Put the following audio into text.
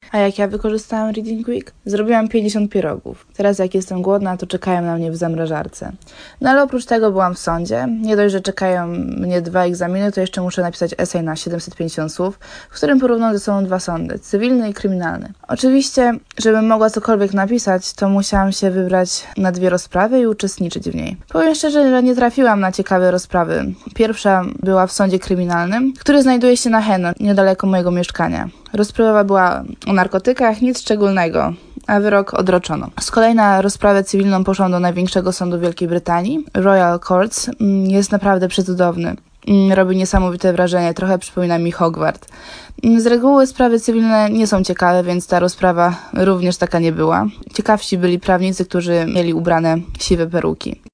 A jak ja wykorzystałam Reading Week? Zrobiłam 50 pierogów. Teraz jak jestem głodna, to czekają na mnie w zamrażarce. No ale oprócz tego byłam w sądzie. Nie dość, że czekają mnie 2 egzaminy, to jeszcze muszę napisać esej na 750 słów, w którym porównam ze sobą 2 sądy, cywilny i kryminalny. Oczywiście, żebym mogła cokolwiek napisać, to musiałam się wybrać na 2 rozprawy i uczestniczyć w niej. Powiem szczerze, że nie trafiłam na ciekawe rozprawy. Pierwsza była w sądzie kryminalnym, który znajduje się na Heno, niedaleko mojego mieszkania. Rozprawa była o narkotykach, nic szczególnego, a wyrok odroczono. Z kolei na rozprawę cywilną poszłam do największego sądu Wielkiej Brytanii, Royal Courts. Jest naprawdę przecudowny. Robi niesamowite wrażenie, trochę przypomina mi Hogwart. Z reguły sprawy cywilne nie są ciekawe, więc ta rozprawa również taka nie była. Ciekawsi byli prawnicy, którzy mieli ubrane siwe peruki.